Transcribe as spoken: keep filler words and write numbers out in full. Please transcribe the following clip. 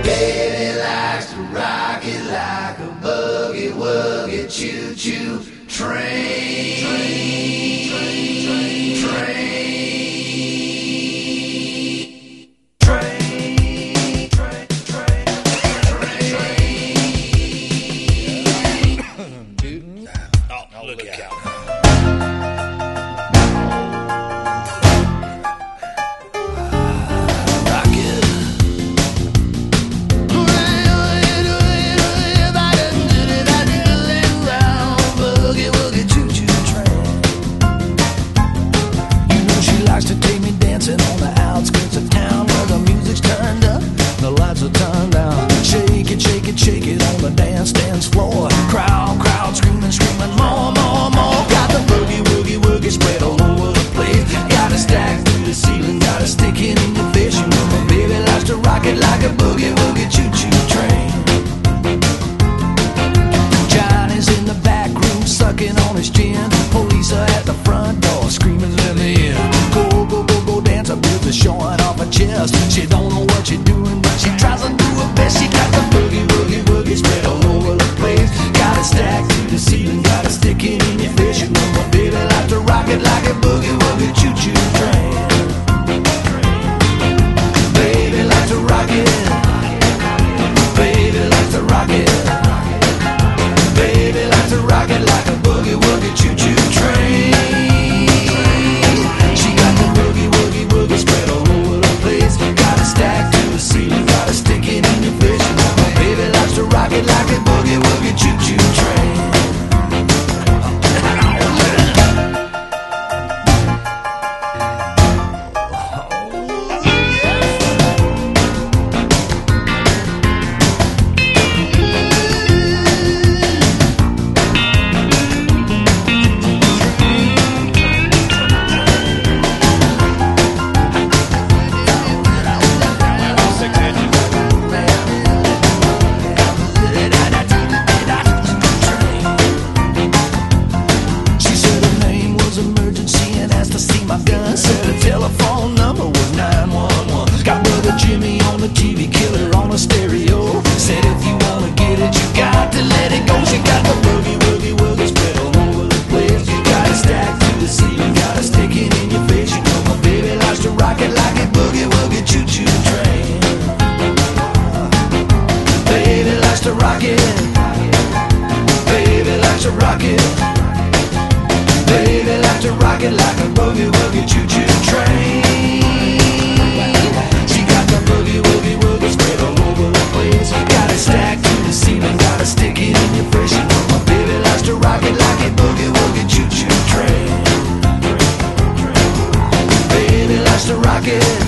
Baby likes to rock it like a boogie woogie choo-choo train. Train, train, train, train, train, train, train, train. Oh, look, look out. Shake it on the dance, dance floor. Crowd, crowd, screaming, screaming, more, more, more. Got the boogie, woogie, woogie spread all over the place. Got it stacked through the ceiling, got it sticking in your face. You know my baby likes to rock it like a boogie, woogie, choo-choo train. Johnny's in the back room, sucking on his chin. Police are at the front door, screaming, let me in. Go, go, go, go, dance, a bitch showing off her chest. She don't know what she's doing, but she tries to do her best. She got the boogie, woogie, woogie spread all over the place. Got it stacked to the ceiling, got it sticking in your face. You know my baby like to rock it like a boogie, woogie, choo-choo train. Baby like to rock it. Baby like to rock it. Baby like to rock it like a boogie, woogie, choo-choo train. She got the boogie, woogie, woogie spread all over the place. Got it stacked to the ceiling, got it sticking in your face. You know my baby likes to rock it like a boogie, woogie, choo-choo train. Jimmy on the T V, killer on the stereo. Said if you wanna get it, you got to let it go. She got the boogie, woogie, woogie spread all over the place. You got it stacked to the ceiling, got it sticking in your face. You know my baby likes to rock it like a boogie, woogie, choo-choo train. Baby likes to rock it. Baby likes to rock it. Baby likes to rock it like a boogie, woogie, choo-choo train. Boogie, woogie, woogie spread all over the place. Got it stacked to the ceiling, got it sticking in your face. You know my baby likes to rock it like a boogie, woogie, choo-choo train. Baby likes to rock it.